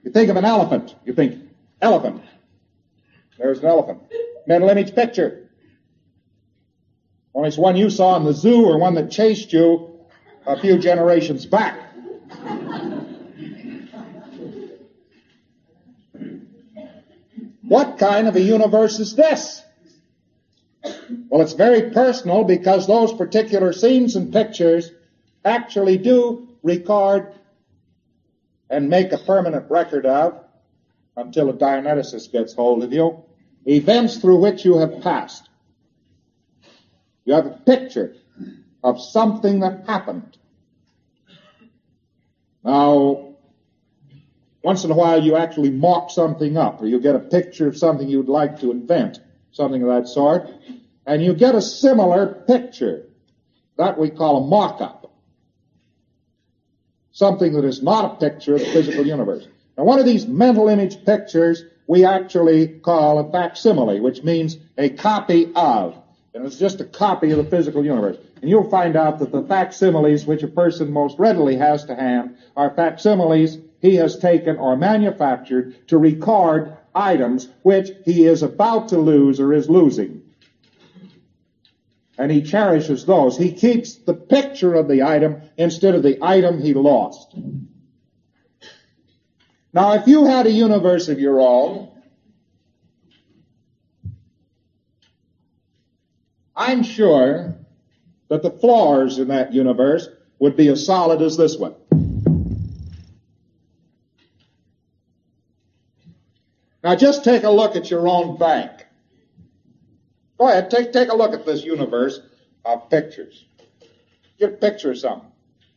You think of an elephant. You think, elephant. There's an elephant. Mental image picture. Only it's one you saw in the zoo or one that chased you a few generations back. What kind of a universe is this? Well, it's very personal because those particular scenes and pictures actually do record and make a permanent record of, until a Dianeticist gets hold of you, events through which you have passed. You have a picture of something that happened. Now, once in a while you actually mock something up, or you get a picture of something you'd like to invent, something of that sort, and you get a similar picture. That we call a mock-up. Something that is not a picture of the physical universe. Now, one of these mental image pictures we actually call a facsimile, which means a copy of. And it's just a copy of the physical universe. And you'll find out that the facsimiles which a person most readily has to hand are facsimiles he has taken or manufactured to record items which he is about to lose or is losing. And he cherishes those. He keeps the picture of the item instead of the item he lost. Now, if you had a universe of your own, I'm sure that the floors in that universe would be as solid as this one. Now, just take a look at your own bank. Go ahead, take a look at this universe of pictures. Get a picture of something.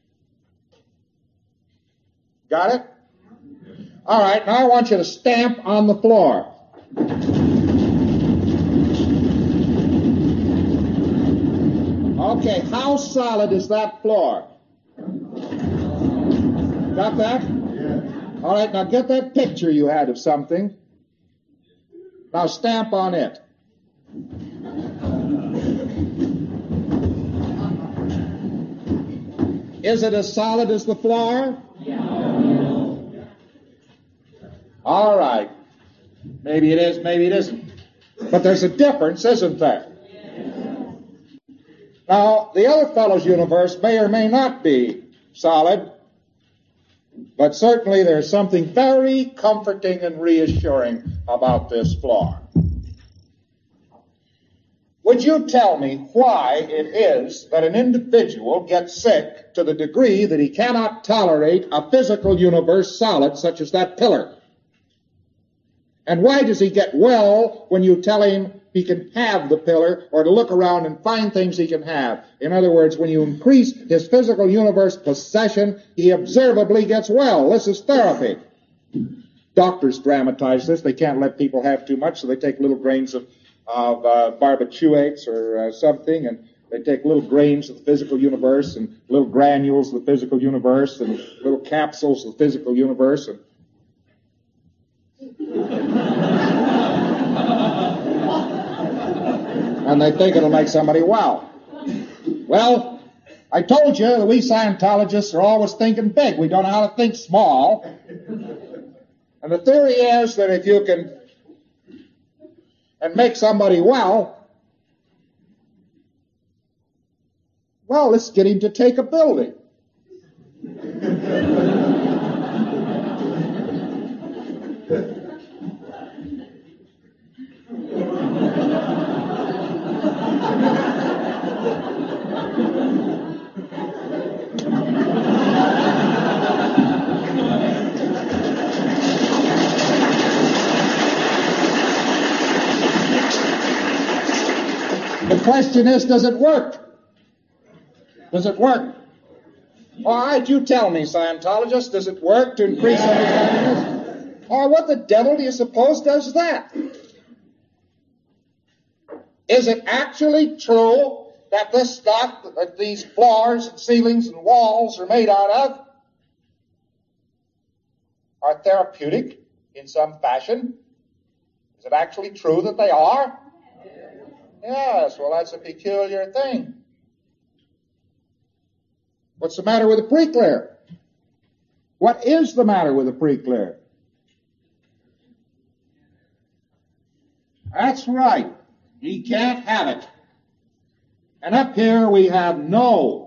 Got it? All right, now I want you to stamp on the floor. Okay, how solid is that floor? Got that? Yeah. All right, now get that picture you had of something. Now stamp on it. Is it as solid as the floor? Yeah. All right. Maybe it is, maybe it isn't. But there's a difference, isn't there? Now, the other fellow's universe may or may not be solid, but certainly there's something very comforting and reassuring about this floor. Would you tell me why it is that an individual gets sick to the degree that he cannot tolerate a physical universe solid such as that pillar? And why does he get well when you tell him he can have the pillar or to look around and find things he can have? In other words, when you increase his physical universe possession, he observably gets well. This is therapy. Doctors dramatize this. They can't let people have too much, so they take little grains of barbiturates or something, and they take little grains of the physical universe and little granules of the physical universe and little capsules of the physical universe, and they think it'll make somebody well. Well, I told you that we Scientologists are always thinking big. We don't know how to think small. And the theory is that if you can and make somebody well, let's get him to take a building. The question is, does it work? Does it work? All right, you tell me, Scientologist, does it work to increase understanding? Or what the devil do you suppose does that? Is it actually true that this stuff, that these floors and ceilings and walls are made out of, are therapeutic in some fashion? Is it actually true that they are? Yes, well, that's a peculiar thing. What's the matter with the pre-clear? What is the matter with the pre-clear? That's right. He can't have it. And up here we have no.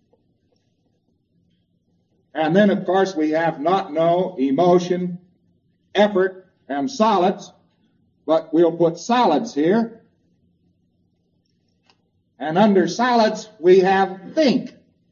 And then, of course, we have not know, emotion, effort, and solids. But we'll put solids here. And under solids, we have think.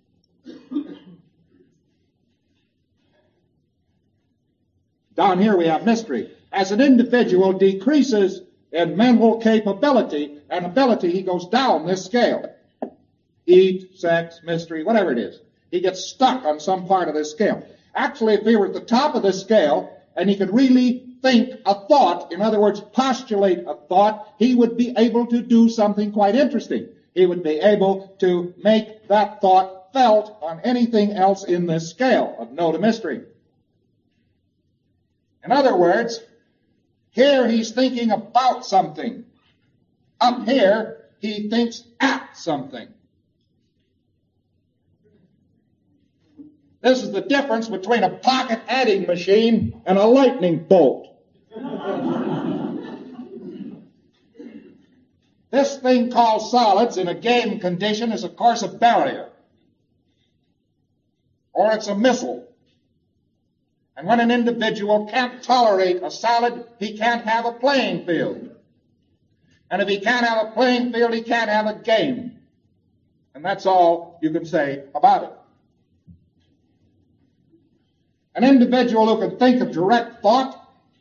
Down here we have mystery. As an individual decreases in mental capability and ability, he goes down this scale. Eat, sex, mystery, whatever it is. He gets stuck on some part of this scale. Actually, if he were at the top of this scale and he could really think a thought, in other words, postulate a thought, he would be able to do something quite interesting. He would be able to make that thought felt on anything else in this scale of no to mystery. In other words, here he's thinking about something. Up here, he thinks at something. This is the difference between a pocket adding machine and a lightning bolt. This thing called solids in a game condition is, of course, a barrier. Or it's a missile. And when an individual can't tolerate a solid, he can't have a playing field. And if he can't have a playing field, he can't have a game. And that's all you can say about it. An individual who can think of direct thought,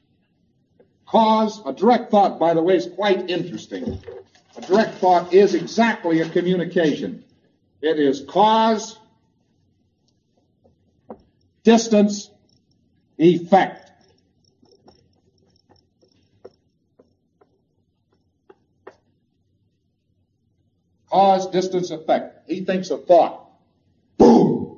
a direct thought, by the way, is quite interesting. A direct thought is exactly a communication. It is cause, distance, effect. Cause, distance, effect. He thinks a thought. Boom!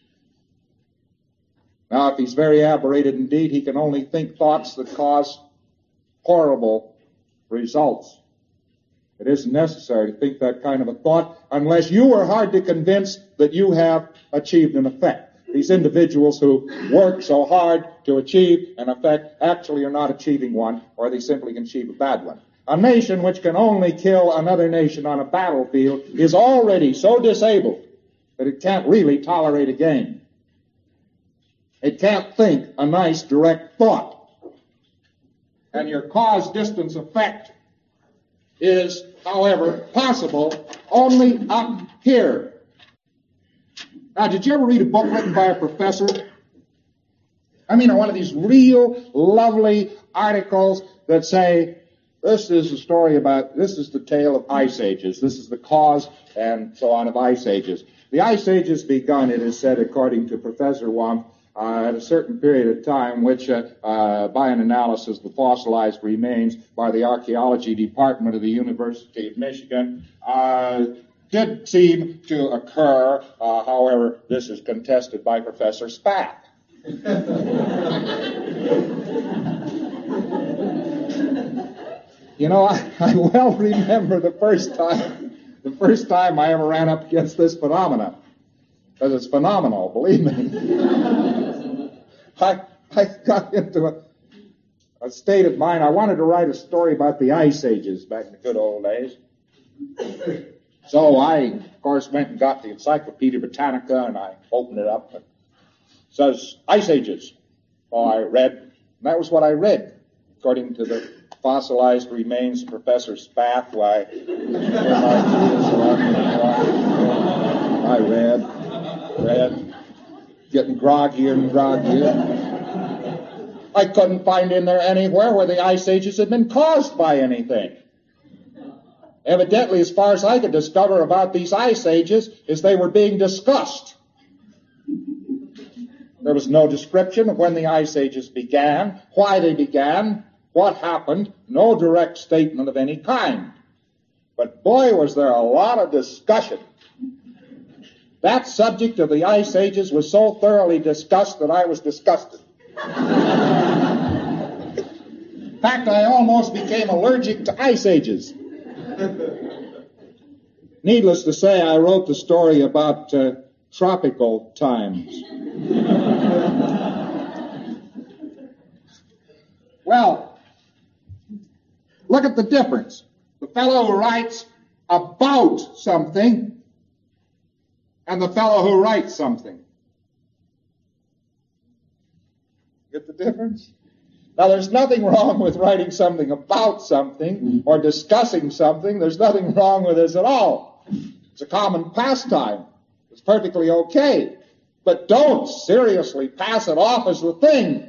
Now, if he's very aberrated indeed, he can only think thoughts that cause horrible results. It isn't necessary to think that kind of a thought unless you are hard to convince that you have achieved an effect. These individuals who work so hard to achieve an effect actually are not achieving one, or they simply can achieve a bad one. A nation which can only kill another nation on a battlefield is already so disabled that it can't really tolerate a game. It can't think a nice direct thought. And your cause, distance, effect is, however, possible only up here. Now, did you ever read a book written by a professor? I mean, one of these real lovely articles that say, this is a story about, this is the tale of ice ages. This is the cause and so on of ice ages. The ice ages begun, it is said, according to Professor Wong, at a certain period of time, which, by an analysis of the fossilized remains by the archaeology department of the University of Michigan, did seem to occur. However, this is contested by Professor Spath. You know, I well remember the first time I ever ran up against this phenomena. Because it's phenomenal, believe me. I got into a state of mind. I wanted to write a story about the ice ages back in the good old days. So I, of course, went and got the Encyclopedia Britannica, and I opened it up. And it says, Ice Ages. Oh, I read. And that was what I read, according to the fossilized remains of Professor Spath. Why, I read, getting groggier and groggier. I couldn't find in there anywhere where the ice ages had been caused by anything. Evidently, as far as I could discover about these ice ages, is they were being discussed. There was no description of when the ice ages began, why they began, what happened, no direct statement of any kind. But boy, was there a lot of discussion. That subject of the ice ages was so thoroughly discussed that I was disgusted. In fact, I almost became allergic to ice ages. Needless to say, I wrote the story about tropical times. Well, Look at the difference. The fellow who writes about something and the fellow who writes something. Get the difference? Now, there's nothing wrong with writing something about something or discussing something. There's nothing wrong with this at all. It's a common pastime. It's perfectly okay. But don't seriously pass it off as the thing.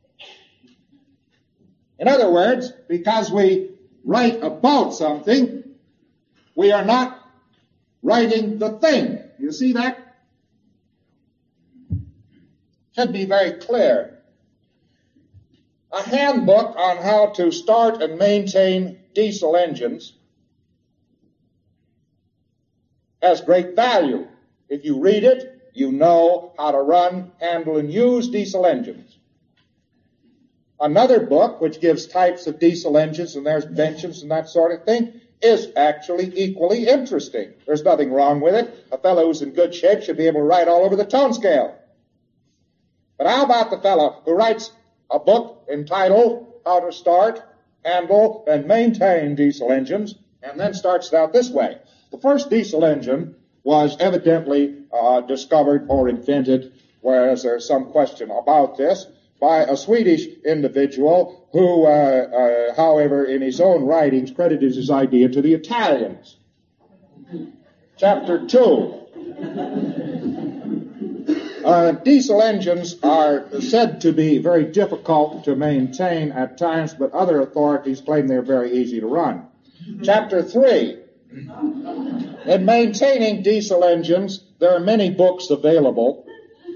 In other words, because we write about something, we are not writing the thing. You see that? Should be very clear. A handbook on how to start and maintain diesel engines has great value. If you read it, you know how to run, handle, and use diesel engines. Another book, which gives types of diesel engines and there's benches and that sort of thing, is actually equally interesting. There's nothing wrong with it. A fellow who's in good shape should be able to write all over the tone scale. But how about the fellow who writes a book entitled How to Start, Handle, and Maintain Diesel Engines, and then starts it out this way. The first diesel engine was evidently discovered or invented, whereas there's some question about this, by a Swedish individual who, however, in his own writings, credited his idea to the Italians. Chapter 2. Diesel engines are said to be very difficult to maintain at times, but other authorities claim they're very easy to run. Chapter 3. In maintaining diesel engines, there are many books available.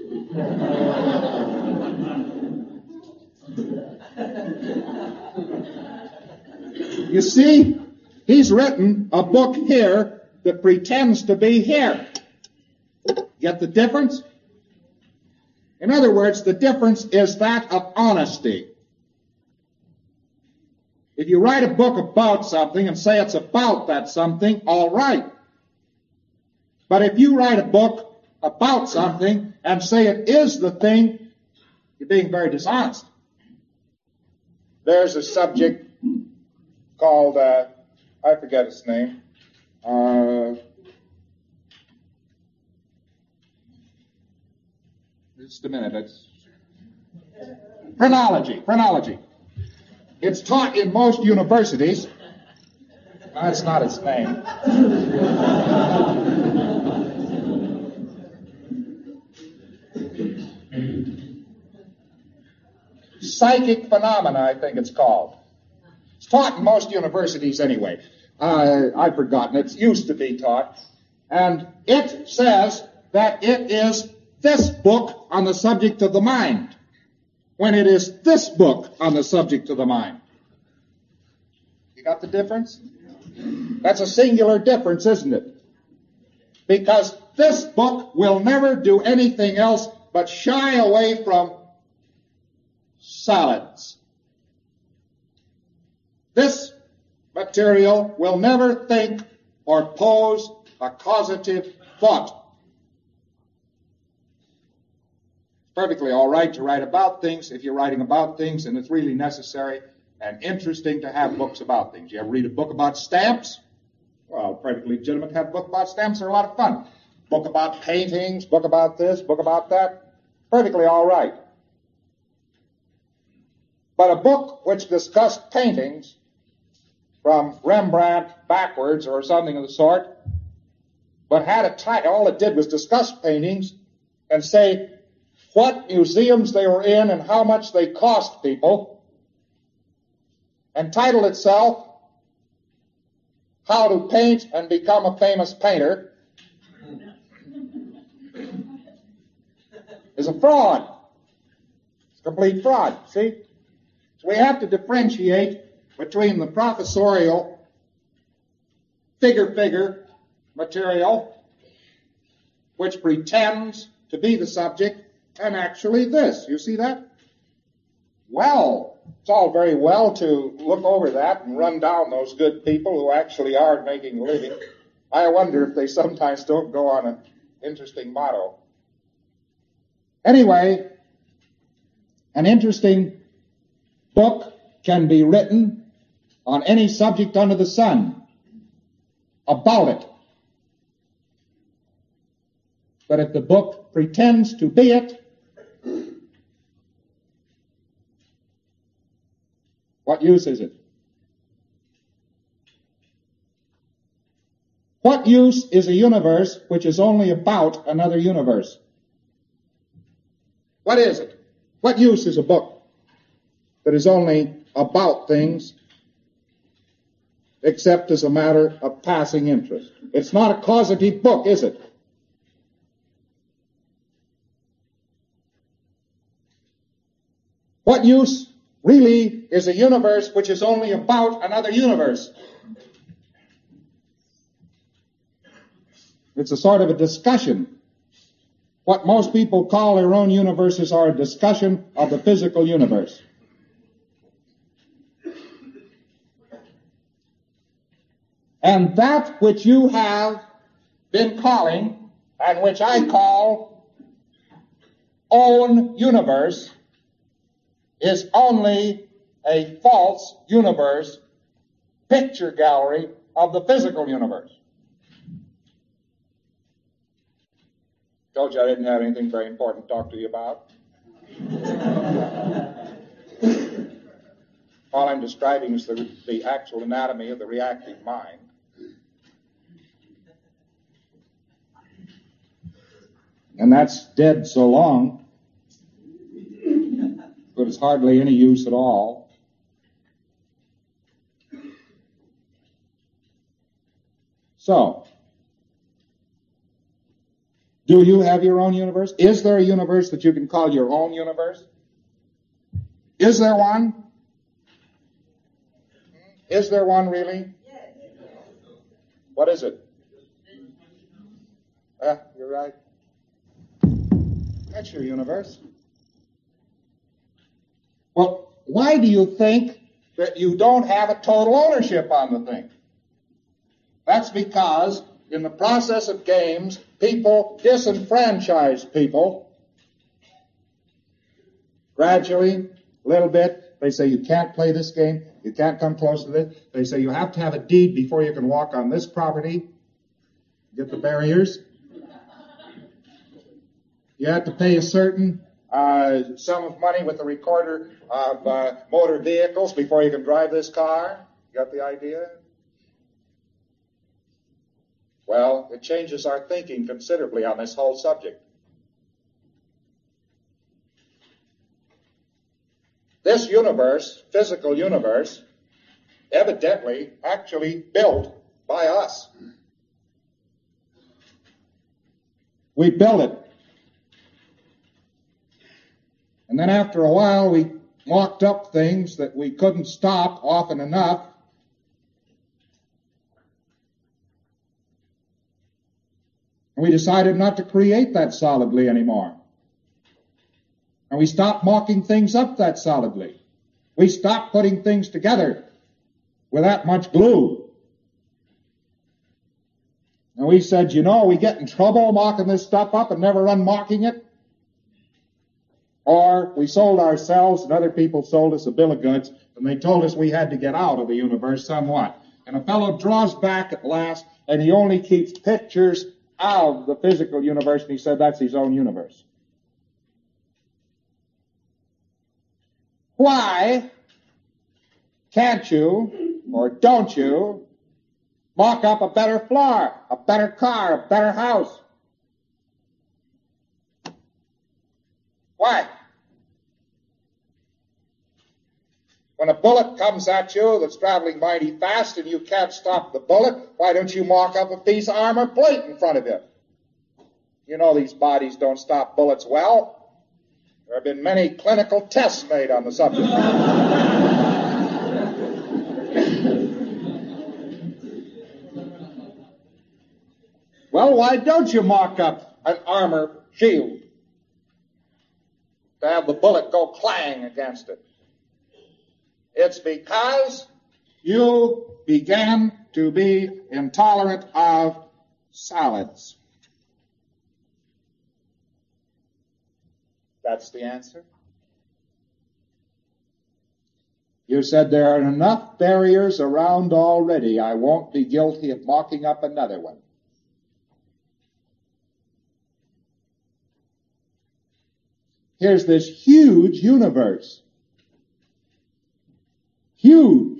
You see, he's written a book here that pretends to be here. Get the difference? In other words, the difference is that of honesty. If you write a book about something and say it's about that something, all right. But if you write a book about something and say it is the thing, you're being very dishonest. There's a subject called, I forget its name, just a minute, it's phrenology. It's taught in most universities. That's not its name. Psychic phenomena, I think it's called. It's taught in most universities anyway. I've forgotten. It used to be taught. And it says that it is this book on the subject of the mind, when it is this book on the subject of the mind. You got the difference? That's a singular difference, isn't it? Because this book will never do anything else but shy away from solids. This material will never think or pose a causative thought. Perfectly all right to write about things if you're writing about things and it's really necessary and interesting to have books about things. You ever read a book about stamps? Well, perfectly legitimate to have a book about stamps. They're a lot of fun. Book about paintings, book about this, book about that. Perfectly all right. But a book which discussed paintings from Rembrandt backwards or something of the sort, but had a title, all it did was discuss paintings and say what museums they were in and how much they cost people, and titled itself, How to Paint and Become a Famous Painter, is a fraud. It's a complete fraud, see? So we have to differentiate between the professorial figure material, which pretends to be the subject, and actually this. You see that? Well, it's all very well to look over that and run down those good people who actually are making a living. I wonder if they sometimes don't go on an interesting motto. Anyway, an interesting book can be written on any subject under the sun about it. But if the book pretends to be it, what use is it? What use is a universe which is only about another universe? What is it? What use is a book that is only about things except as a matter of passing interest? It's not a causative book, is it? What use really is a universe which is only about another universe? It's a sort of a discussion. What most people call their own universes are a discussion of the physical universe. And that which you have been calling, and which I call own universe, is only a false universe, picture gallery of the physical universe. Told you I didn't have anything very important to talk to you about. All I'm describing is the actual anatomy of the reactive mind. And that's dead so long, but it's hardly any use at all. So, do you have your own universe? Is there a universe that you can call your own universe? Is there one? Is there one really? What is it? You're right. That's your universe. Well, why do you think that you don't have a total ownership on the thing? That's because in the process of games, people disenfranchise people. Gradually, a little bit, they say you can't play this game, you can't come close to this. They say you have to have a deed before you can walk on this property. Get the barriers. You have to pay a certain sum of money with the recorder of motor vehicles before you can drive this car. Got the idea? Well, it changes our thinking considerably on this whole subject. This universe, physical universe, evidently actually built by us. We built it. And then after a while, we mocked up things that we couldn't stop often enough. And we decided not to create that solidly anymore. And we stopped mocking things up that solidly. We stopped putting things together with that much glue. And we said, you know, we get in trouble mocking this stuff up and never unmocking it. Or we sold ourselves and other people sold us a bill of goods and they told us we had to get out of the universe somewhat. And a fellow draws back at last and he only keeps pictures of the physical universe, and he said that's his own universe. Why can't you, or don't you, mock up a better floor, a better car, a better house? Why? When a bullet comes at you that's traveling mighty fast and you can't stop the bullet, why don't you mock up a piece of armor plate in front of it? You know these bodies don't stop bullets well. There have been many clinical tests made on the subject. Well, why don't you mock up an armor shield to have the bullet go clang against it? It's because you began to be intolerant of solids. That's the answer. You said there are enough barriers around already. I won't be guilty of mocking up another one. Here's this huge universe. Huge.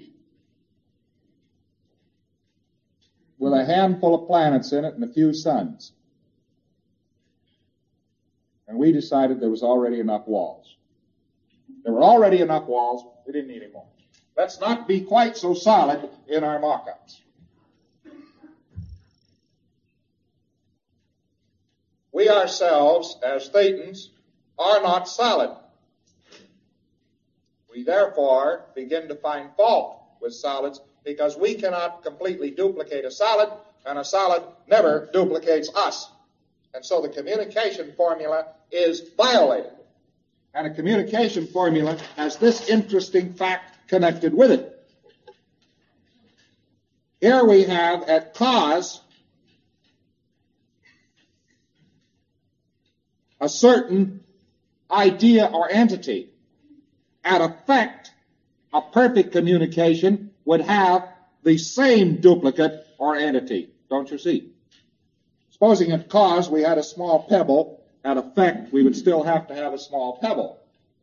With a handful of planets in it and a few suns. And we decided there was already enough walls. There were already enough walls. We didn't need any more. Let's not be quite so solid in our mock-ups. We ourselves, as Thetans, are not solid. We therefore begin to find fault with solids because we cannot completely duplicate a solid, and a solid never duplicates us. And so the communication formula is violated. And a communication formula has this interesting fact connected with it. Here we have at cause a certain idea or entity. At effect, a perfect communication would have the same duplicate or entity. Don't you see? Supposing at cause we had a small pebble, at effect we would still have to have a small pebble.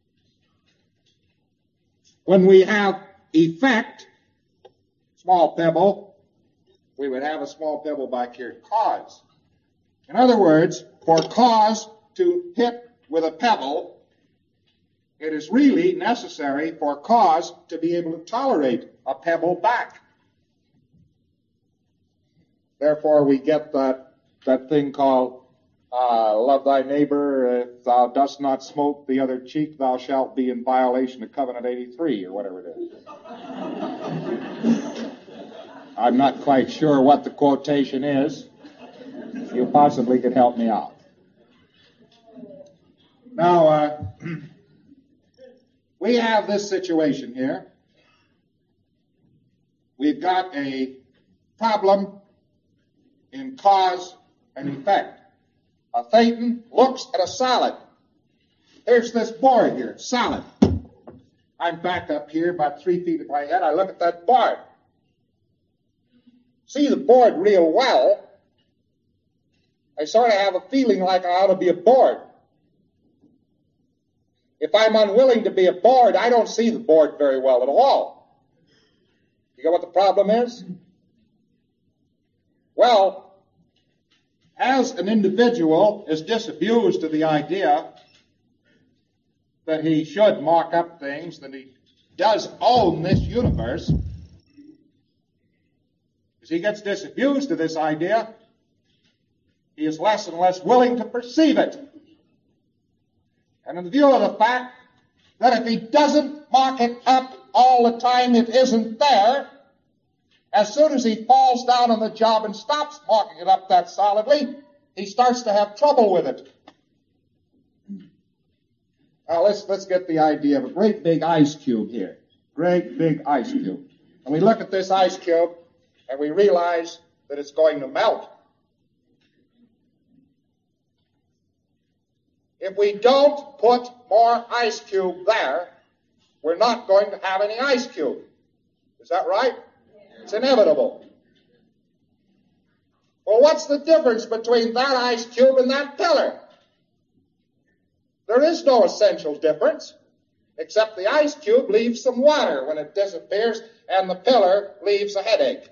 When we have effect, small pebble, we would have a small pebble back here at cause. In other words, for cause to hit with a pebble, it is really necessary for cause to be able to tolerate a pebble back. Therefore, we get that thing called love thy neighbor. If thou dost not smote the other cheek, thou shalt be in violation of Covenant 83, or whatever it is. I'm not quite sure what the quotation is. You possibly could help me out. Now, we have this situation here. We've got a problem in cause and effect. A Thetan looks at a solid. Here's this board here, solid. I'm back up here about 3 feet of my head. I look at that board. See the board real well. I sort of have a feeling like I ought to be a board. If I'm unwilling to be a board, I don't see the board very well at all. You know what the problem is? Well, as an individual is disabused of the idea that he should mock up things, that he does own this universe, as he gets disabused of this idea, he is less and less willing to perceive it. And in view of the fact that if he doesn't mock it up all the time it isn't there, as soon as he falls down on the job and stops mocking it up that solidly, he starts to have trouble with it. Now let's get the idea of a great big ice cube here. Great big ice cube. And we look at this ice cube and we realize that it's going to melt. If we don't put more ice cube there, we're not going to have any ice cube. Is that right? It's inevitable. Well, what's the difference between that ice cube and that pillar? There is no essential difference, except the ice cube leaves some water when it disappears, and the pillar leaves a headache.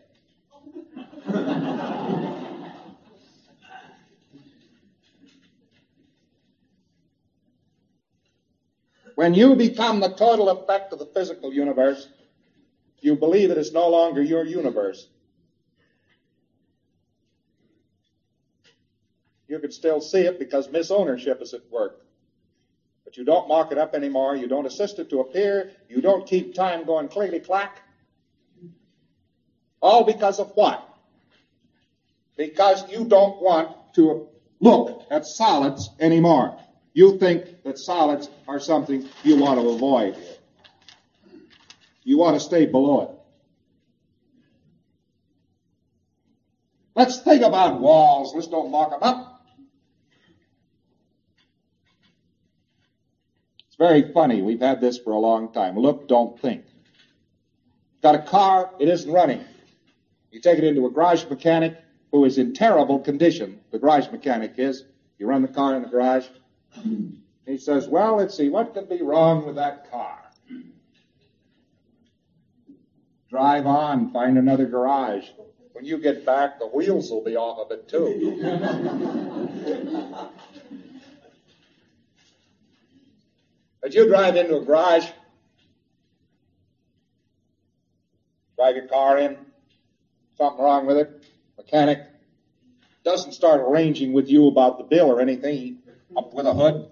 When you become the total effect of the physical universe, you believe it is no longer your universe. You can still see it because misownership is at work. But you don't mock it up anymore. You don't assist it to appear. You don't keep time going clickety-clack. All because of what? Because you don't want to look at solids anymore. You think that solids are something you want to avoid. You want to stay below it. Let's think about walls. Let's don't mock them up. It's very funny. We've had this for a long time. Look, don't think. Got a car, it isn't running. You take it into a garage mechanic who is in terrible condition. The garage mechanic is. You run the car in the garage. He says, well, let's see, what could be wrong with that car? Drive on, find another garage. When you get back, the wheels will be off of it, too. But you drive into a garage, drive your car in, something wrong with it, mechanic doesn't start arranging with you about the bill or anything. He up with a hood.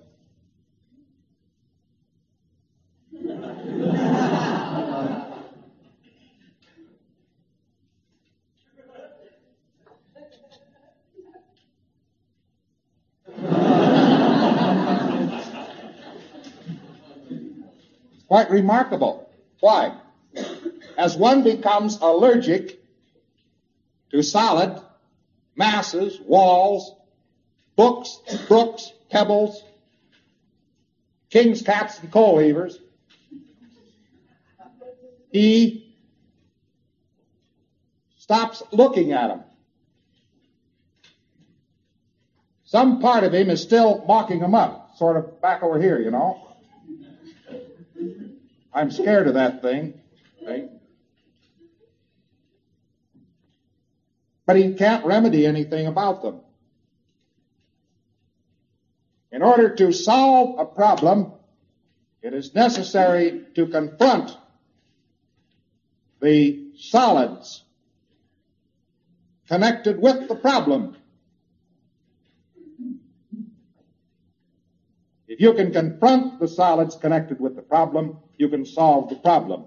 It's quite remarkable. Why? As one becomes allergic to solid masses, walls, books, brooks, pebbles, kings, cats, and coal heavers, he stops looking at them. Some part of him is still mocking them up, sort of back over here, you know. I'm scared of that thing. Right? But he can't remedy anything about them. In order to solve a problem, it is necessary to confront the solids connected with the problem. If you can confront the solids connected with the problem, you can solve the problem.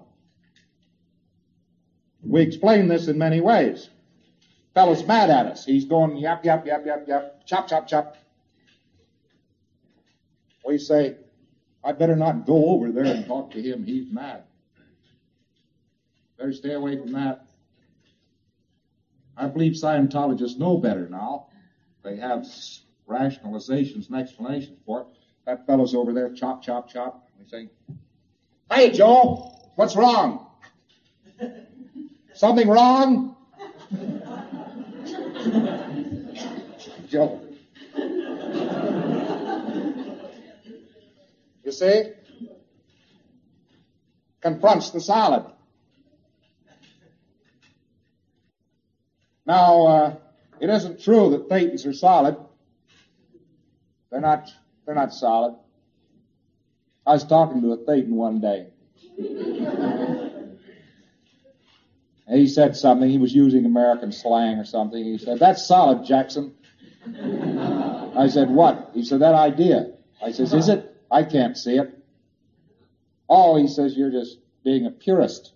We explain this in many ways. Fellow's mad at us. He's going yap, yap, yap, yap, yap, chop, chop, chop. We say, I better not go over there and talk to him. He's mad. Better stay away from that. I believe Scientologists know better now. They have rationalizations and explanations for it. That fellow's over there, chop, chop, chop. We say, hey, Joe, what's wrong? Something wrong? Joe. You see? Confronts the solid. Now, it isn't true that Thetans are solid. They're not solid. I was talking to a Thetan one day. And he said something. He was using American slang or something. He said, that's solid, Jackson. I said, what? He said, that idea. I says, is it? I can't see it. Oh, he says, you're just being a purist.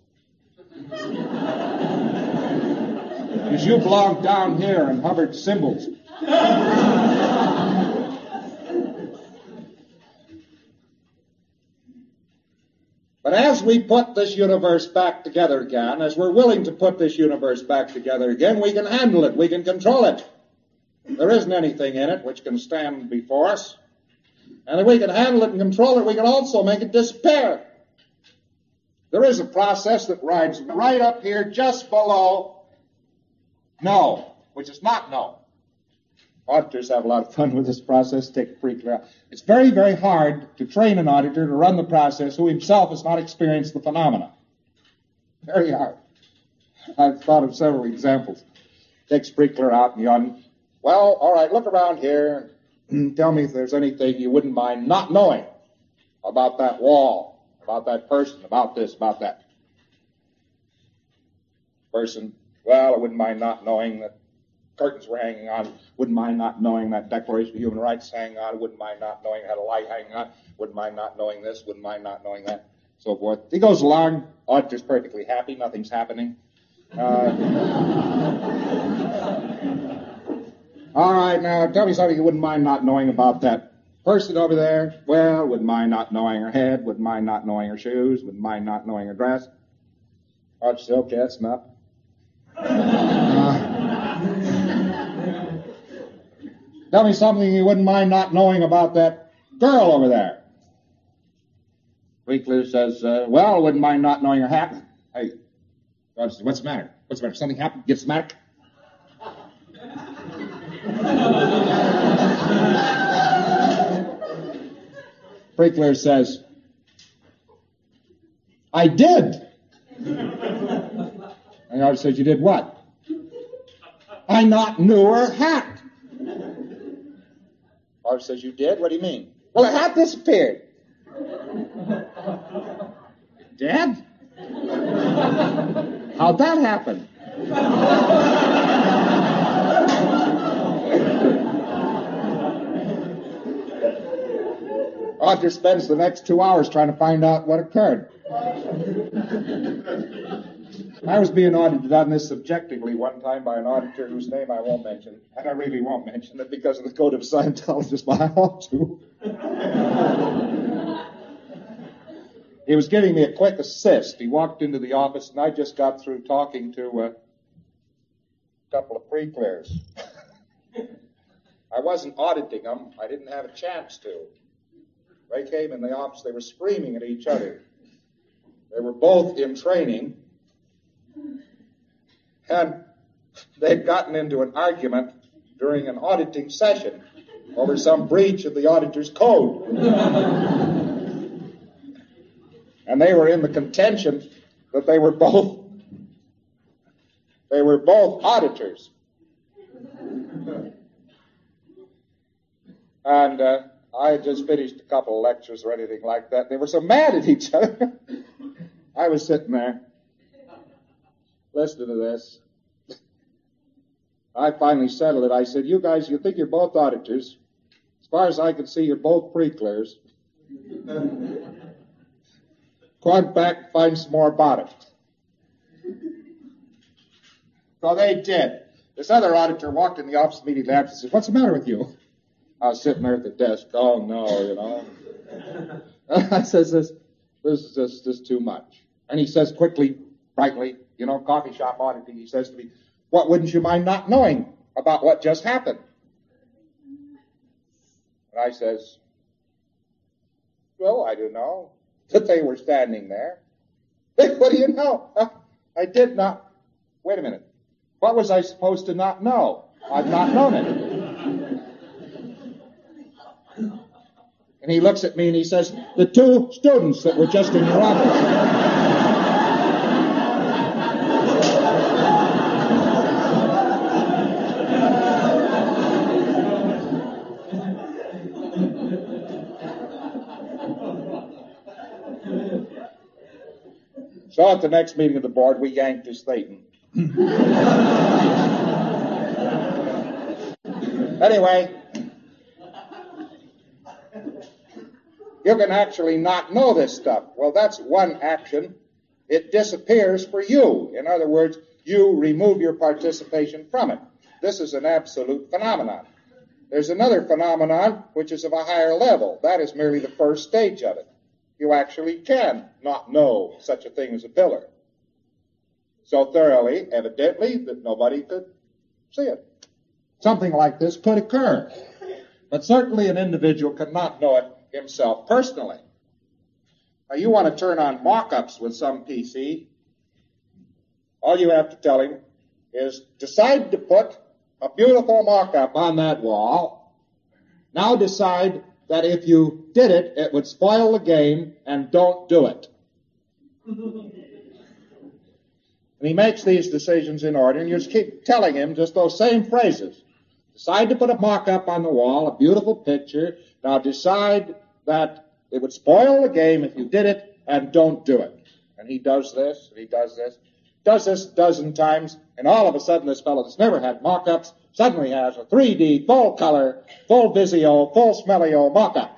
Because you belong down here in Hubbard symbols. But as we put this universe back together again, as we're willing to put this universe back together again, we can handle it, we can control it. There isn't anything in it which can stand before us. And if we can handle it and control it, we can also make it disappear. There is a process that rides right up here just below no, which is not no. Auditors have a lot of fun with this process. Take it pretty clear. It's very, very hard to train an auditor to run the process who himself has not experienced the phenomena. Very hard. I've thought of several examples. Take sprinkler out and yawn. Well, all right, look around here and tell me if there's anything you wouldn't mind not knowing about that wall, about that person, about this, about that. Person, well, I wouldn't mind not knowing that curtains were hanging on. Wouldn't mind not knowing that Declaration of Human Rights hanging on. Wouldn't mind not knowing it had a light hanging on. Wouldn't mind not knowing this. Wouldn't mind not knowing that. So forth. He goes along. Auditor's perfectly happy. Nothing's happening. All right, now tell me something you wouldn't mind not knowing about that person over there. Well, wouldn't mind not knowing her head. Wouldn't mind not knowing her shoes. Wouldn't mind not knowing her dress. Auditor says, okay, that's enough. Tell me something you wouldn't mind not knowing about that girl over there. Winkler says, well, I wouldn't mind not knowing her hat. Hey, The auditor says, what's the matter? What's the matter? Something happened? Get some matter? Pre-clear says, I did. And the auditor says, you did what? I not knew her hat. Auditor says, you did? What do you mean? Well, her hat disappeared. Dead? How'd that happen? Auditor spends the next 2 hours trying to find out what occurred. I was being audited on this subjectively one time by an auditor whose name I won't mention, and I really won't mention it because of the Code of Scientologists, but I ought to. He was giving me a quick assist. He walked into the office, and I just got through talking to a couple of pre-clears. I wasn't auditing them. I didn't have a chance to. They came in the office. They were screaming at each other. They were both in training. And they'd gotten into an argument during an auditing session over some breach of the auditor's code. And they were in the contention that they were both auditors. And I had just finished a couple of lectures or anything like that. They were so mad at each other. I was sitting there, listening to this. I finally settled it. I said, you guys, you think you're both auditors. As far as I can see, you're both pre-clears. Go on back and find some more about it. So they did. This other auditor walked in the office immediately after and said, what's the matter with you? I was sitting there at the desk. Oh, no, you know. I says, this is just too much. And he says quickly, brightly, you know, coffee shop auditing, he says to me, what wouldn't you mind not knowing about what just happened? And I says, well, I do know that they were standing there. What do you know? I did not. Wait a minute. What was I supposed to not know? I've not known it. And he looks at me and he says, the two students that were just in your office. So at the next meeting of the board, we yanked his statement. Anyway, you can actually not know this stuff. Well, that's one action. It disappears for you. In other words, you remove your participation from it. This is an absolute phenomenon. There's another phenomenon which is of a higher level. That is merely the first stage of it. You actually can not know such a thing as a pillar. So thoroughly, evidently, that nobody could see it. Something like this could occur. But certainly an individual could not know it himself personally. Now you want to turn on mock-ups with some PC. All you have to tell him is decide to put a beautiful mock-up on that wall. Now decide that if you did it, it would spoil the game, and don't do it. And he makes these decisions in order, and you just keep telling him just those same phrases. Decide to put a mock-up on the wall, a beautiful picture. Now decide that it would spoil the game if you did it, and don't do it. And he does this, and he does this. Does this a dozen times, and all of a sudden this fellow that's never had mock-ups suddenly has a 3D, full color, full Vizio, full Smellio mock-up.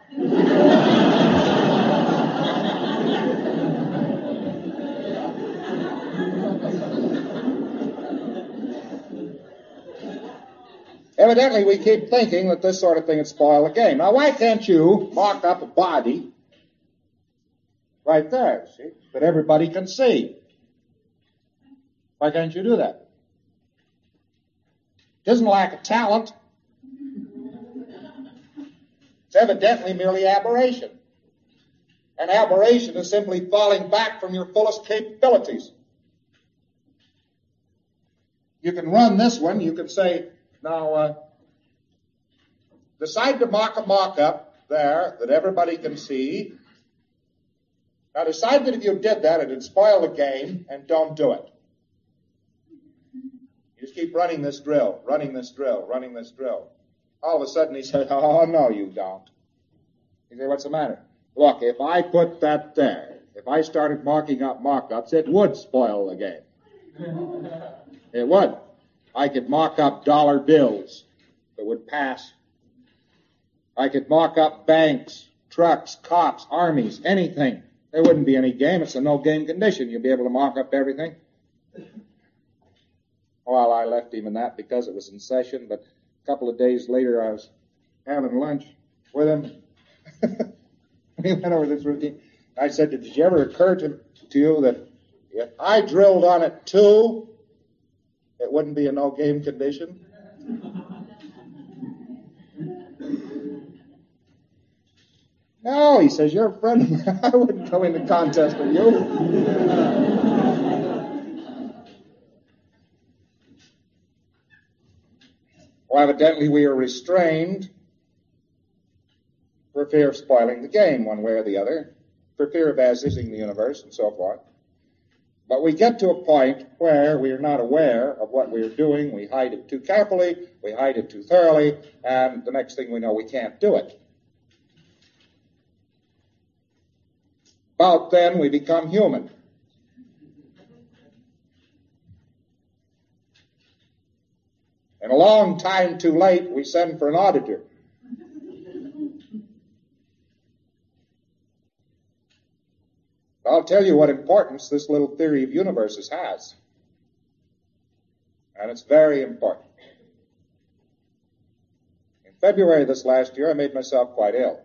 Evidently, we keep thinking that this sort of thing would spoil the game. Now, why can't you mock up a body right there, see, that everybody can see? Why can't you do that? It isn't lack of talent. It's evidently merely aberration. And aberration is simply falling back from your fullest capabilities. You can run this one. You can say, now, decide to mock a mock-up there that everybody can see. Now decide that if you did that, it'd spoil the game, and don't do it. You just keep running this drill, running this drill, running this drill. All of a sudden he said, oh, no, you don't. He said, what's the matter? Look, if I put that there, if I started marking up mock-ups, it would spoil the game. It would. I could mock up dollar bills that would pass. I could mock up banks, trucks, cops, armies, anything. There wouldn't be any game. It's a no-game condition. You'll be able to mock up everything. Well, I left him in that because it was in session, but a couple of days later I was having lunch with him. We went over this routine. I said, did it ever occur to you that if I drilled on it too, it wouldn't be a no-game condition? No, he says, you're a friend of mine. I wouldn't go into contest with you. Well, evidently we are restrained for fear of spoiling the game one way or the other, for fear of as-ising the universe and so forth. But we get to a point where we are not aware of what we are doing. We hide it too carefully, we hide it too thoroughly, and the next thing we know, we can't do it. About then, we become human. And a long time too late, we send for an auditor. I'll tell you what importance this little theory of universes has. And it's very important. In February this last year, I made myself quite ill.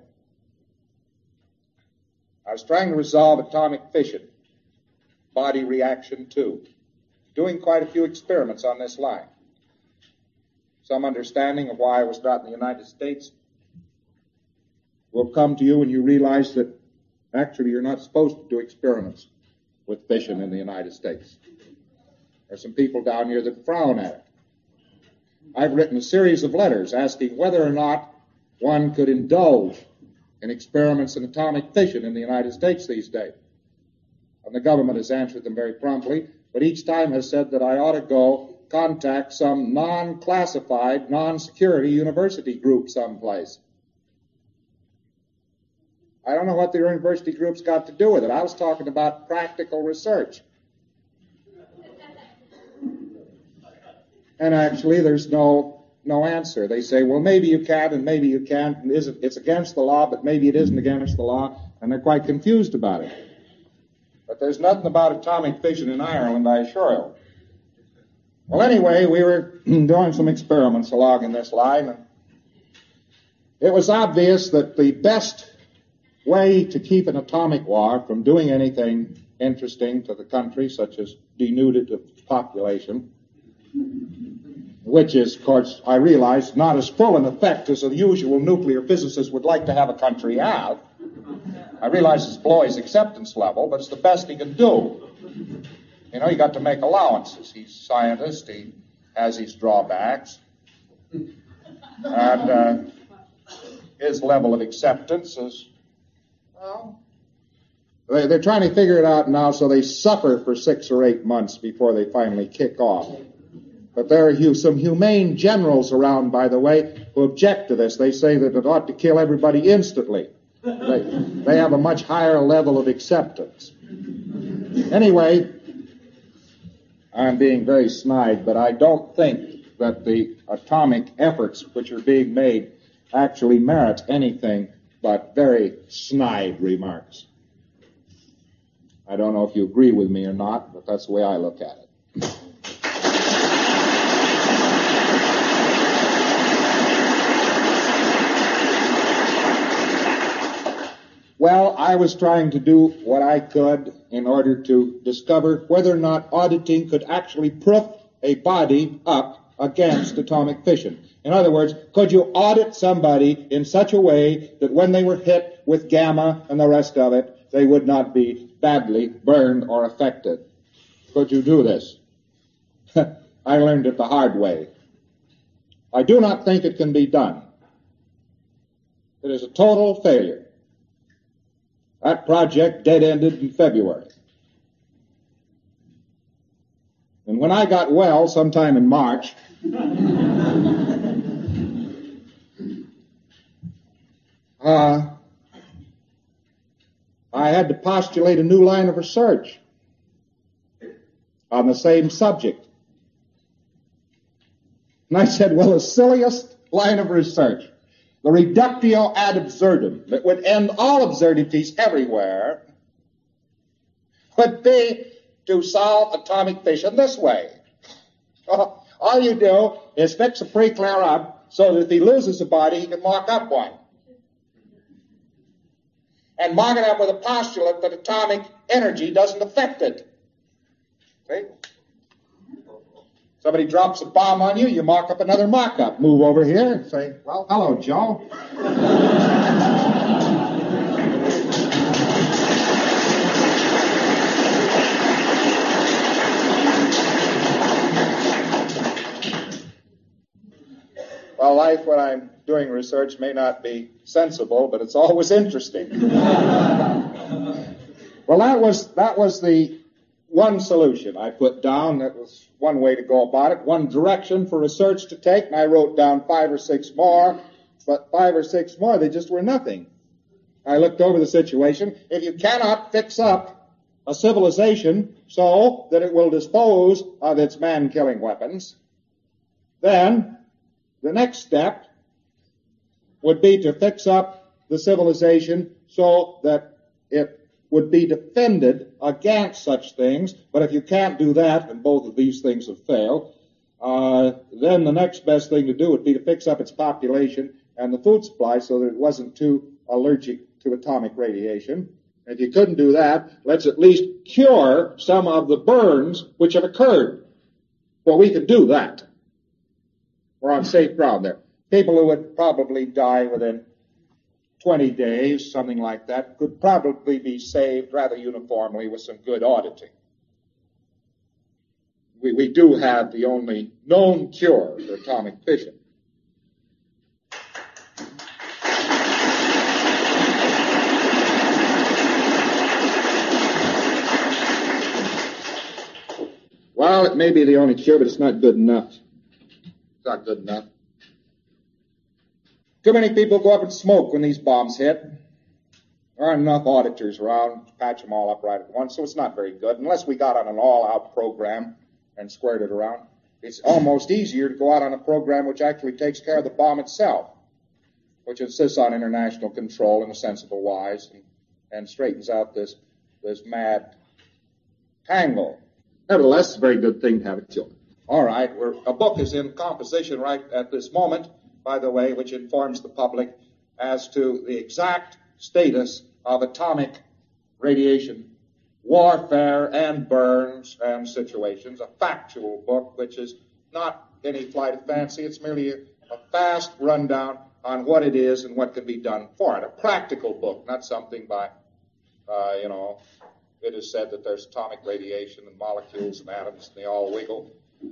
I was trying to resolve atomic fission, body reaction 2, doing quite a few experiments on this line. Some understanding of why I was not in the United States will come to you when you realize that actually you're not supposed to do experiments with fission in the United States. There's some people down here that frown at it. I've written a series of letters asking whether or not one could indulge in experiments in atomic fission in the United States these days. And the government has answered them very promptly, but each time has said that I ought to go contact some non-classified, non-security university group someplace. I don't know what the university group's got to do with it. I was talking about practical research. And actually, there's no answer. They say, well, maybe you can and maybe you can't. And it's against the law, but maybe it isn't against the law. And they're quite confused about it. But there's nothing about atomic fission in Ireland, I assure you. Well, anyway, we were doing some experiments along in this line. And it was obvious that the best way to keep an atomic war from doing anything interesting to the country, such as denude it of population, which is, of course, I realize, not as full an effect as the usual nuclear physicist would like to have a country have. I realize it's below his acceptance level, but it's the best he can do. You know, you got to make allowances. He's a scientist. He has his drawbacks. And his level of acceptance is, well, they're trying to figure it out now, so they suffer for 6 or 8 months before they finally kick off. But there are some humane generals around, by the way, who object to this. They say that it ought to kill everybody instantly. They have a much higher level of acceptance. Anyway, I'm being very snide, but I don't think that the atomic efforts which are being made actually merit anything but very snide remarks. I don't know if you agree with me or not, but that's the way I look at it. Well, I was trying to do what I could in order to discover whether or not auditing could actually proof a body up against atomic fission. In other words, could you audit somebody in such a way that when they were hit with gamma and the rest of it, they would not be badly burned or affected? Could you do this? I learned it the hard way. I do not think it can be done. It is a total failure. That project dead-ended in February. And when I got well, sometime in March, I had to postulate a new line of research on the same subject. And I said, well, the silliest line of research, the reductio ad absurdum, that would end all absurdities everywhere, would be to solve atomic fission this way. All you do is fix a preclear up so that if he loses a body, he can mark up one. And mark it up with a postulate that atomic energy doesn't affect it. See? Somebody drops a bomb on you, you mark up another markup. Move over here and say, well, hello, Joe. Well, life when I'm doing research may not be sensible, but it's always interesting. Well, that was the one solution I put down. That was one way to go about it, one direction for research to take, and I wrote down 5 or 6 more, but 5 or 6 more, they just were nothing. I looked over the situation. If you cannot fix up a civilization so that it will dispose of its man-killing weapons, then the next step would be to fix up the civilization so that it would be defended against such things. But if you can't do that, and both of these things have failed, then the next best thing to do would be to fix up its population and the food supply so that it wasn't too allergic to atomic radiation. If you couldn't do that, let's at least cure some of the burns which have occurred. Well, we could do that. We're on safe ground there. People who would probably die within 20 days, something like that, could probably be saved rather uniformly with some good auditing. We do have the only known cure for atomic fission. Well, it may be the only cure, but it's not good enough. It's not good enough. Too many people go up and smoke when these bombs hit. There aren't enough auditors around to patch them all up right at once, so it's not very good. Unless we got on an all-out program and squared it around, it's almost easier to go out on a program which actually takes care of the bomb itself, which insists on international control in a sensible wise and straightens out this mad tangle. Nevertheless, it's a very good thing to have it killed. All right, a book is in composition right at this moment, by the way, which informs the public as to the exact status of atomic radiation warfare and burns and situations, a factual book which is not any flight of fancy. It's merely a fast rundown on what it is and what can be done for it. A practical book, not something by, it is said that there's atomic radiation and molecules and atoms and they all wiggle.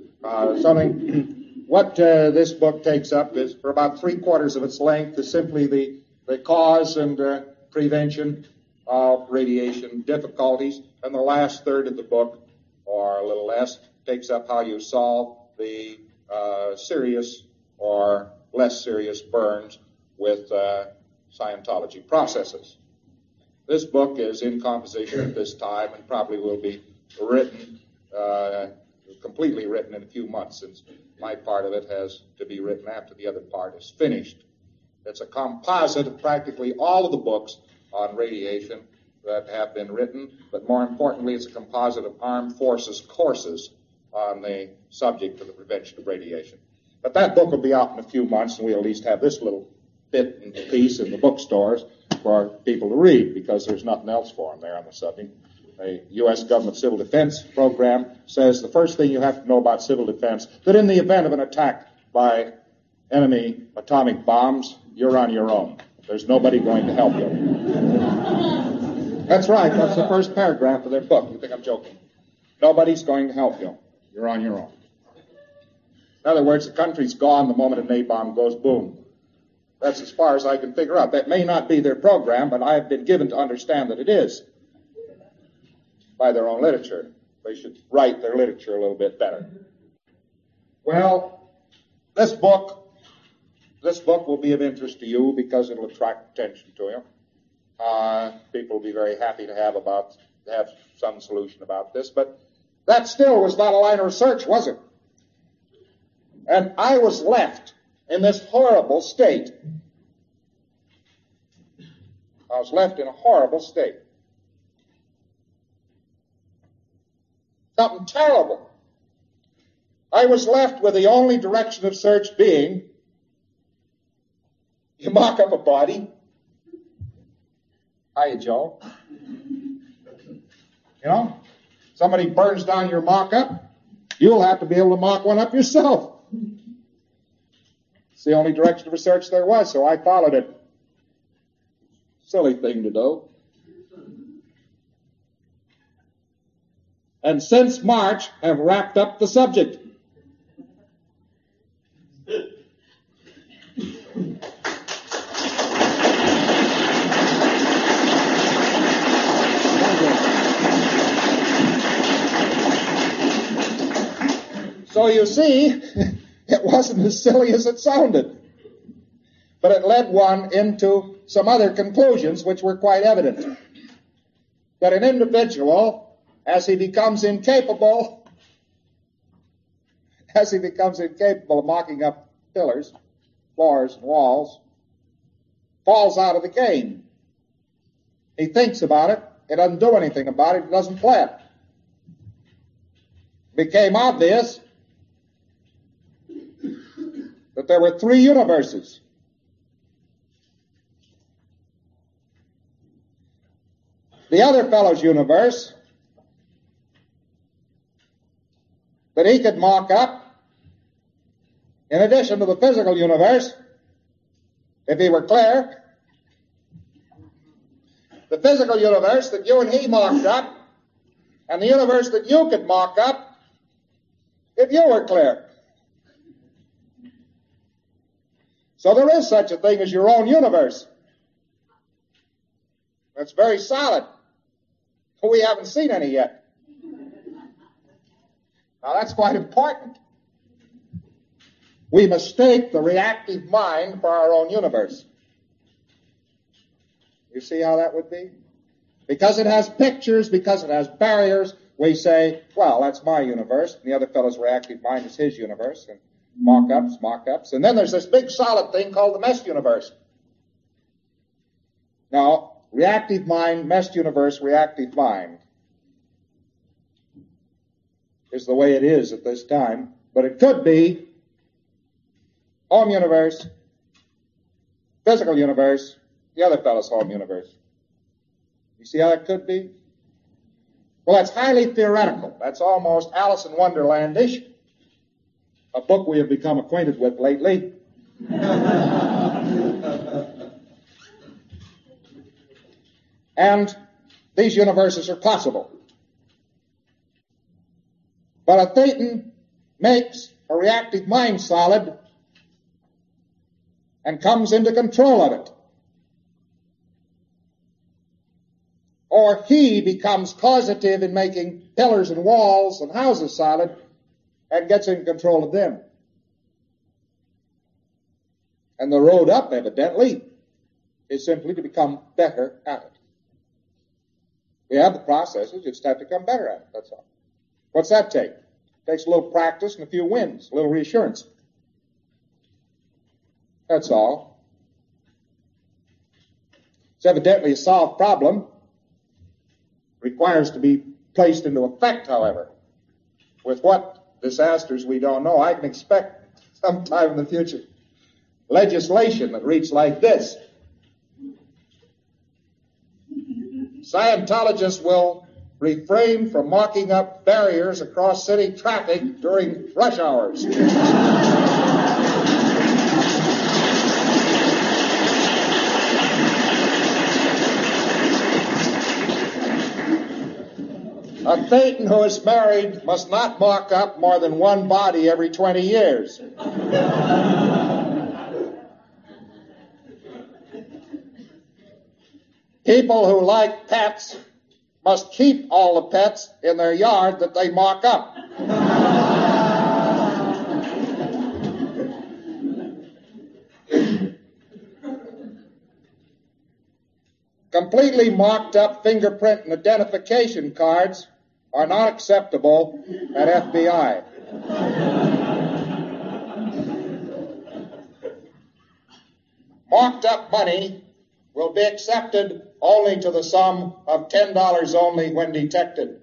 What this book takes up is, for about 3/4 of its length, is simply the cause and prevention of radiation difficulties, and the last third of the book, or a little less, takes up how you solve the serious or less serious burns with Scientology processes. This book is in composition at this time and probably will be written, completely written in a few months, since my part of it has to be written after the other part is finished. It's a composite of practically all of the books on radiation that have been written, but more importantly, it's a composite of armed forces courses on the subject of the prevention of radiation. But that book will be out in a few months, and we'll at least have this little bit and piece in the bookstores for people to read, because there's nothing else for them there on the subject. The U.S. government civil defense program says the first thing you have to know about civil defense, that in the event of an attack by enemy atomic bombs, you're on your own. There's nobody going to help you. That's right. That's the first paragraph of their book. You think I'm joking? Nobody's going to help you. You're on your own. In other words, the country's gone the moment a napalm goes boom. That's as far as I can figure out. That may not be their program, but I have been given to understand that it is by their own literature. They should write their literature a little bit better. Well, this book will be of interest to you because it'll attract attention to you. People will be very happy to have some solution about this, but that still was not a line of research, was it? And I was left in this horrible state. I was left in a horrible state. Something terrible. I was left with the only direction of search being, you mock up a body. Hiya, Joe. You know, somebody burns down your mock-up, you'll have to be able to mock one up yourself. It's the only direction of research there was, so I followed it. Silly thing to do. And since March have wrapped up the subject. So you see, it wasn't as silly as it sounded. But it led one into some other conclusions which were quite evident. That an individual, as he becomes incapable of mocking up pillars, floors, and walls, falls out of the game. He thinks about it, he doesn't do anything about it, he doesn't play it. It became obvious that there were three universes. The other fellow's universe that he could mock up, in addition to the physical universe, if he were clear, the physical universe that you and he mocked up, and the universe that you could mock up, if you were clear. So there is such a thing as your own universe. That's very solid. We haven't seen any yet. Now that's quite important. We mistake the reactive mind for our own universe. You see how that would be? Because it has pictures, because it has barriers, we say, well, that's my universe, and the other fellow's reactive mind is his universe, and mock-ups. And then there's this big solid thing called the mesh universe. Now, reactive mind, mesh universe, reactive mind is the way it is at this time. But it could be home universe, physical universe, the other fellow's home universe. You see how that could be? Well, that's highly theoretical. That's almost Alice in Wonderland-ish, a book we have become acquainted with lately. And these universes are possible. But a thetan makes a reactive mind solid and comes into control of it. Or he becomes causative in making pillars and walls and houses solid and gets in control of them. And the road up, evidently, is simply to become better at it. We have the processes, you just have to become better at it, that's all. What's that take? It takes a little practice and a few wins, a little reassurance. That's all. It's evidently a solved problem. Requires to be placed into effect, however. With what disasters we don't know. I can expect sometime in the future legislation that reads like this. Scientologists will refrain from mocking up barriers across city traffic during rush hours. A Thetan who is married must not mock up more than one body every 20 years. People who like pets must keep all the pets in their yard that they mock up. Completely mocked up fingerprint and identification cards are not acceptable at FBI. Mocked up money will be accepted only to the sum of $10 only when detected.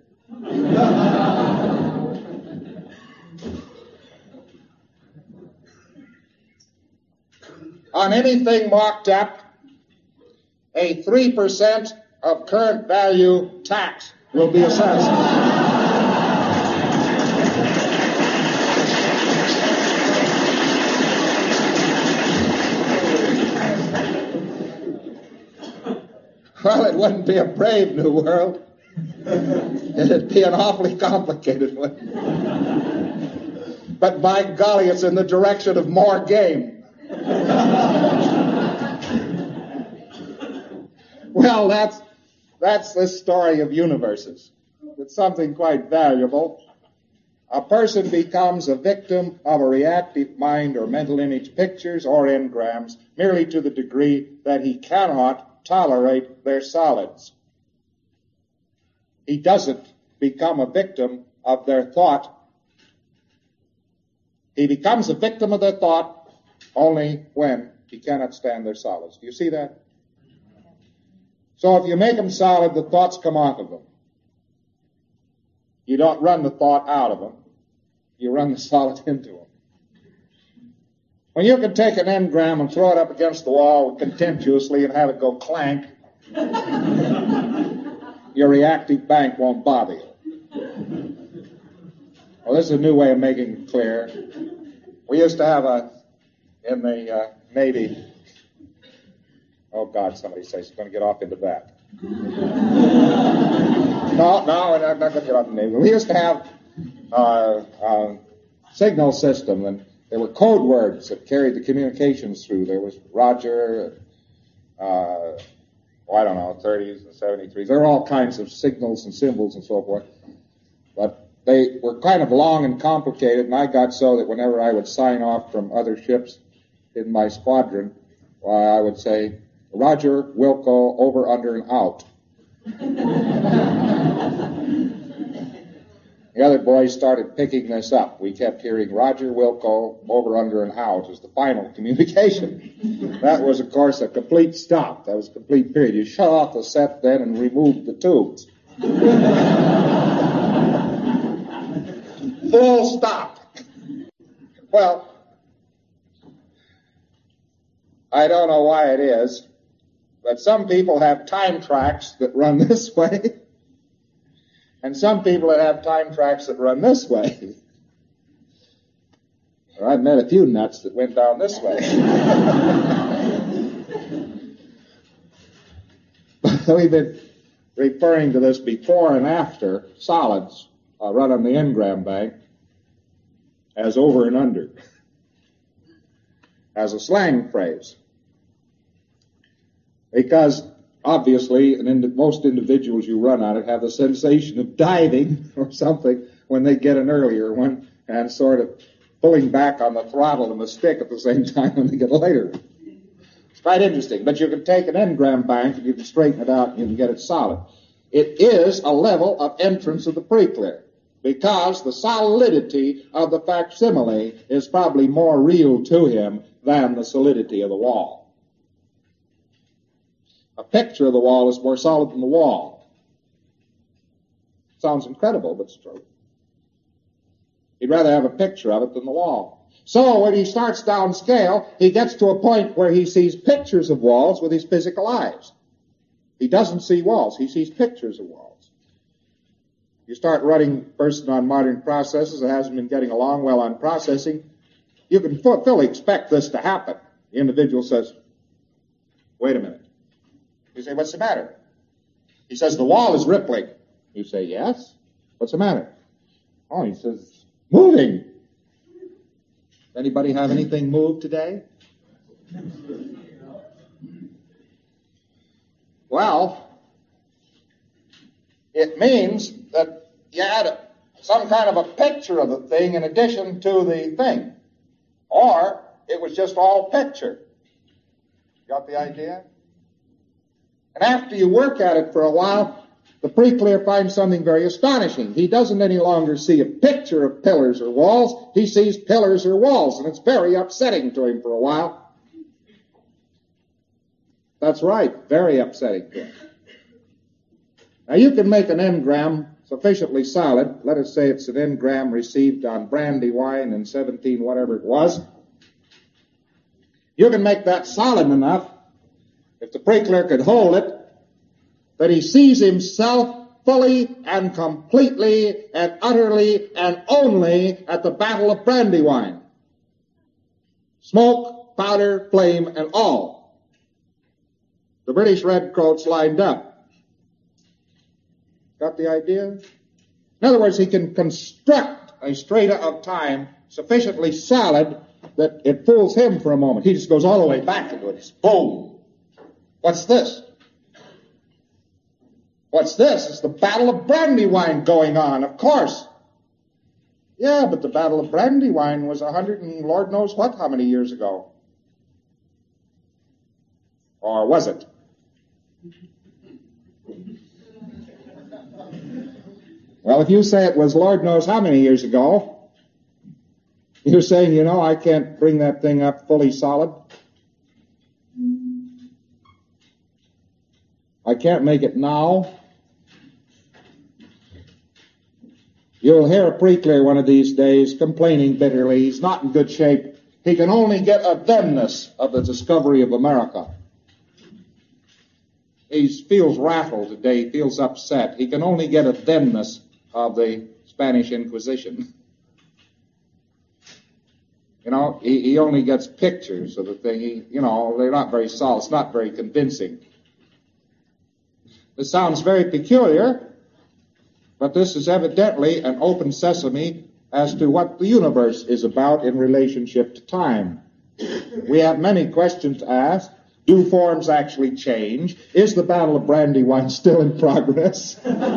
On anything mocked up, a 3% of current value tax will be assessed. Well, it wouldn't be a brave new world. It'd be an awfully complicated one. But by golly, it's in the direction of more game. Well, that's the story of universes. It's something quite valuable. A person becomes a victim of a reactive mind or mental image pictures or engrams merely to the degree that he cannot tolerate their solids. He doesn't become a victim of their thought. He becomes a victim of their thought only when he cannot stand their solids. Do you see that? So if you make them solid, the thoughts come off of them. You don't run the thought out of them. You run the solid into them. When you can take an engram and throw it up against the wall contemptuously and have it go clank, your reactive bank won't bother you. Well, this is a new way of making it clear. We used to have in the Navy, oh, God, somebody says he's going to get off into that. No, I'm not going to get off the Navy. We used to have a signal system, and there were code words that carried the communications through. There was Roger, I don't know, 30s and 73s. There were all kinds of signals and symbols and so forth. But they were kind of long and complicated, and I got so that whenever I would sign off from other ships in my squadron, I would say, Roger, Wilco, over, under, and out. The other boys started picking this up. We kept hearing Roger, Wilco, over, under, and out as the final communication. That was, of course, a complete stop. That was a complete period. You shut off the set then and removed the tubes. Full stop. Well, I don't know why it is, but some people have time tracks that run this way, and some people that have time tracks that run this way. Well, I've met a few nuts that went down this way. We've been referring to this before and after solids run on the engram bank as over and under, as a slang phrase. Because obviously most individuals you run on it have the sensation of diving or something when they get an earlier one and sort of pulling back on the throttle and the stick at the same time when they get a later one. It's quite interesting. But you can take an engram bank and you can straighten it out and you can get it solid. It is a level of entrance of the preclear because the solidity of the facsimile is probably more real to him than the solidity of the wall. A picture of the wall is more solid than the wall. Sounds incredible, but it's true. He'd rather have a picture of it than the wall. So when he starts downscale, he gets to a point where he sees pictures of walls with his physical eyes. He doesn't see walls. He sees pictures of walls. You start running a person on modern processes that hasn't been getting along well on processing, you can fully expect this to happen. The individual says, wait a minute. You say, what's the matter? He says, the wall is rippling. You say, yes. What's the matter? Oh, he says, moving. Anybody have anything moved today? Well, it means that you had some kind of a picture of the thing in addition to the thing. Or it was just all picture. Got the idea? And after you work at it for a while, the pre-clear finds something very astonishing. He doesn't any longer see a picture of pillars or walls. He sees pillars or walls, and it's very upsetting to him for a while. That's right, very upsetting to him. Now, you can make an engram sufficiently solid. Let us say it's an engram received on brandy wine in 17 whatever it was. You can make that solid enough, if the pre-clear could hold it, that he sees himself fully and completely and utterly and only at the Battle of Brandywine. Smoke, powder, flame, and all. The British redcoats lined up. Got the idea? In other words, he can construct a strata of time sufficiently solid that it fools him for a moment. He just goes all the way back into it. It's boom. What's this? What's this? It's the Battle of Brandywine going on, of course. Yeah, but the Battle of Brandywine was 100 and Lord knows what, how many years ago. Or was it? Well, if you say it was Lord knows how many years ago, you're saying, you know, I can't bring that thing up fully solid. I can't make it now. You'll hear a pre-clear one of these days complaining bitterly. He's not in good shape. He can only get a thenness of the discovery of America. He feels rattled today. He feels upset. He can only get a thenness of the Spanish Inquisition. You know, he only gets pictures of the thing. They're not very solid. It's not very convincing. This sounds very peculiar, but this is evidently an open sesame as to what the universe is about in relationship to time. We have many questions to ask. Do forms actually change? Is the Battle of Brandywine still in progress?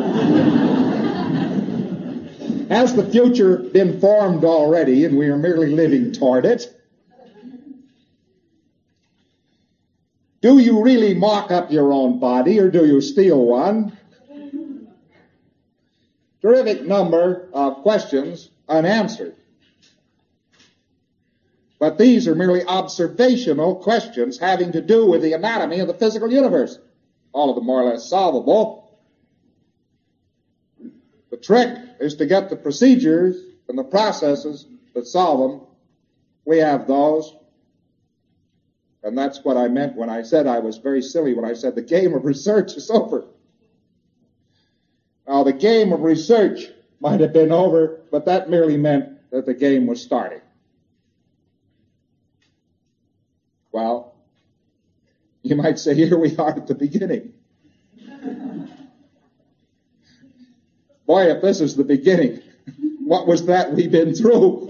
Has the future been formed already and we are merely living toward it? Do you really mock up your own body or do you steal one? Terrific number of questions unanswered. But these are merely observational questions having to do with the anatomy of the physical universe. All of them more or less solvable. The trick is to get the procedures and the processes that solve them. We have those. And that's what I meant when I said I was very silly when I said the game of research is over. Now, the game of research might have been over, but that merely meant that the game was starting. Well, you might say, here we are at the beginning. Boy, if this is the beginning, what was that we've been through?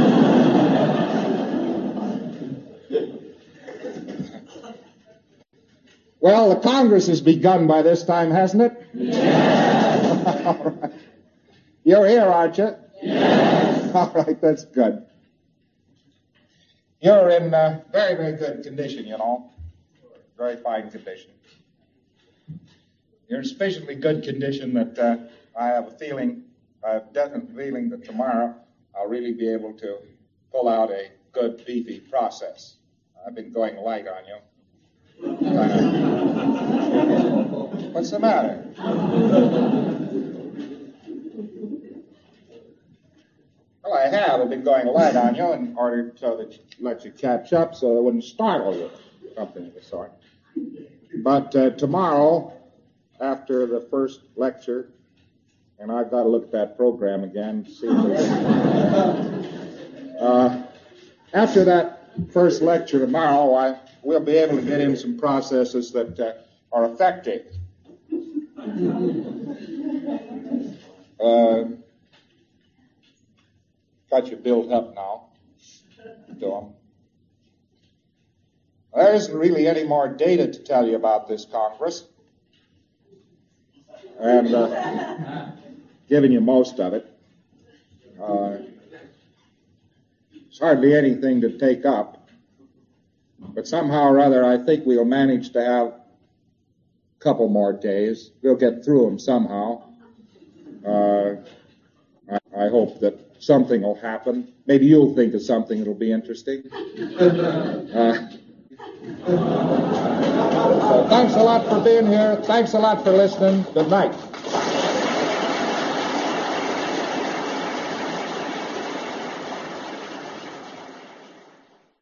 Well, the Congress has begun by this time, hasn't it? Yes. All right. You're here, aren't you? Yes. All right, that's good. You're in very, very good condition, you know. Very fine condition. You're in sufficiently good condition that I have a definite feeling that tomorrow I'll really be able to pull out a good, beefy process. I've been going light on you. What's the matter? Well, I have. I've been going light on you in order to let you catch up so it wouldn't startle you, something of the sort. But tomorrow, after the first lecture, and I've got to look at that program again to see after that first lecture tomorrow, we'll be able to get in some processes that are effective. Got you built up now to 'em. There isn't really any more data to tell you about this Congress. And giving you most of it. It's hardly anything to take up. But somehow or other, I think we'll manage to have a couple more days. We'll get through them somehow. I hope that something will happen. Maybe you'll think of something that'll be interesting. So thanks a lot for being here. Thanks a lot for listening. Good night.